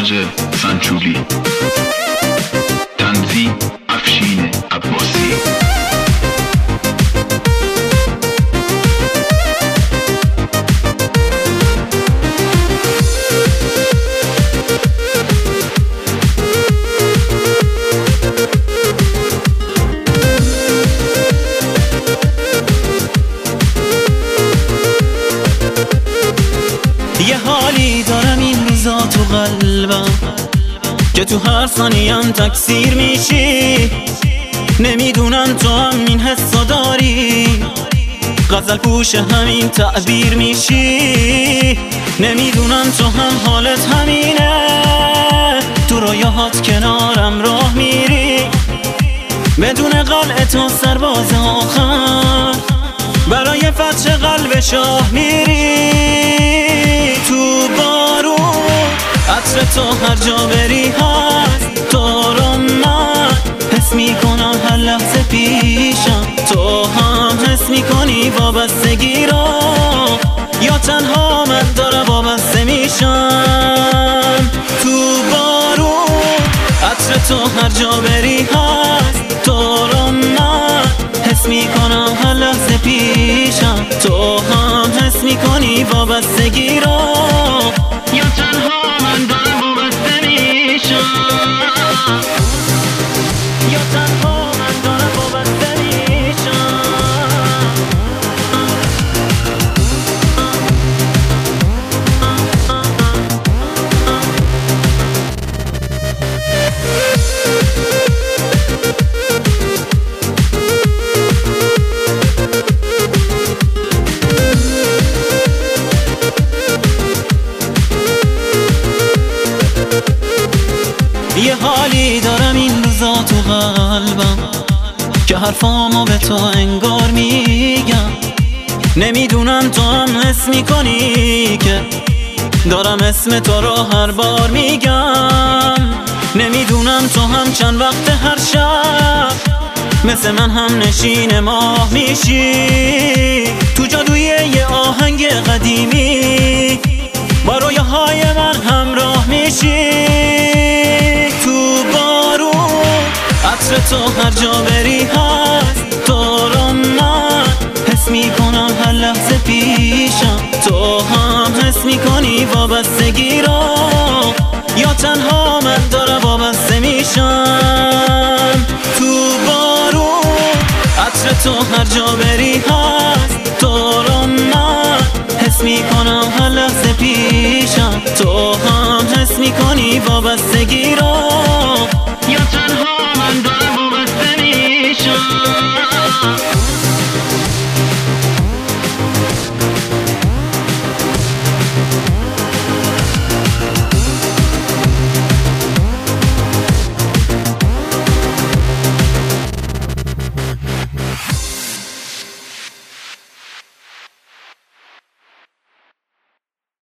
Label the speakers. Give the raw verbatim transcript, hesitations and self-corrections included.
Speaker 1: تاج سنچولی. تنظیم افشین عباسی.
Speaker 2: یه حالی دارم این روزا تو قلبم که تو هر ثانیم تکثیر میشی. نمیدونم تو هم این حسا داری، غزل پوش همین تعبیر میشی. نمیدونم تو هم حالت همینه، تو رویاهات کنارم راه میری، بدون قلعه تا سرباز آخر برای فتح قلب شاه میری. تو بارون عطر تو هر جا بری هست، تو رو من حس میکنم هر لحظه پیشم. تو هم حس میکنی وابستگی رو، یا تنها من دارم وابسته میشم. تو بارون عطر تو هر جا بری هست، تو رو من حس میکنم هر لحظه پیشم. تو هم حس میکنی وابستگی رو، یا تنها من دارم وابسته میشم. یا تنها من دارم وابسته میشم. یه حالی دارم این روزا تو قلبم که حرفامو به تو انگار میگم. نمیدونم تو هم حس میکنی که دارم اسم تو رو هر بار میگم. نمیدونم تو هم چند وقت هر شب مثل من هم نشین ماه میشی. تو جادوی یه آهنگ قدیمی با رویاهای من همراه میشی. تو بارون عطر تو هر جا بری هست، تو رو من حس میکنم هر لحظه پیشم. تو هم حس میکنی وابستگی رو، یا تنها من دارم وابسته میشم. تو بارون عطر تو هر جا بری هست، تو رو من حس میکنم هر لحظه پیشم. تو هم حس میکنی وابستگی رو،